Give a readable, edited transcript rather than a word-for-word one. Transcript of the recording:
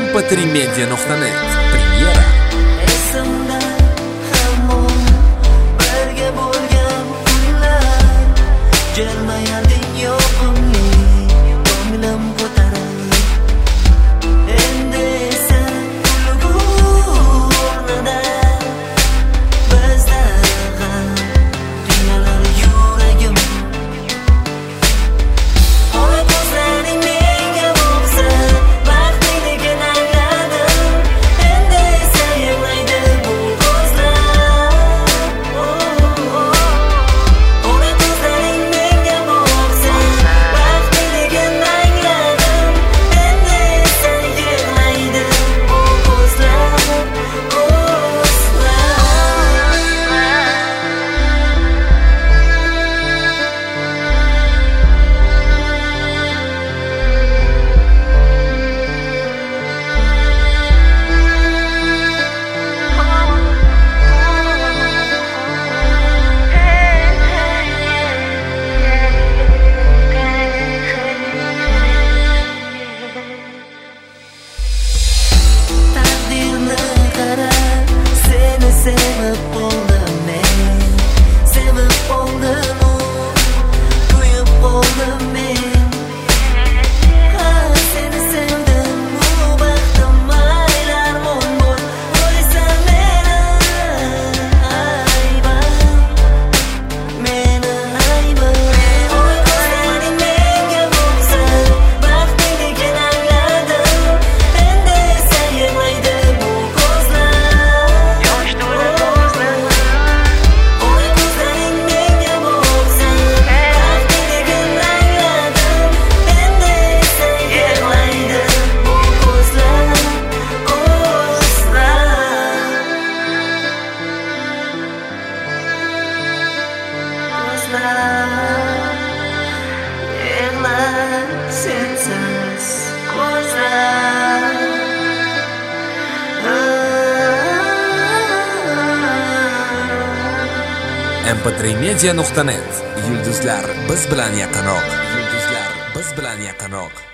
mp3media.net Premyera. Esimda hamon birga bo'lgan kunlar, kelmayarding yoqimli ko'nglim ko'tarildi. Endi esa kulgu o'rnida bizda g'am qiynalar yuragim. Oy ko'zlaring menga boqsa, baxtliligini angladim. Endi esa yig'laydi bu ko'zlar. Oy ko'zlaring menga boqsa, baxtliligini angladim. Endi esa yig'laydi bu ko'zlar. Taqdirni qara, seni sevib qoldim men, sevib qoldim, kuyib qoldim men. Seni sevdim, bu baxtim aylarmon bo'l, qo'ysa meni aybim, meni aybim. Oy ko'zlaring menga boqsa, baxtliligini angladim. Endi esa yig'laydi bu ko'zlar, yosh to'la ko'zlar. Oy ko'zlaring menga boqsa, baxtliligini angladim. Endi esa yig'laydi bu ko'zlar, yig'lar sensiz ko'zlar. mp3media.net. Yulduzlar biz bilan yaqinroq. Yulduzlar biz bilan yaqinroq.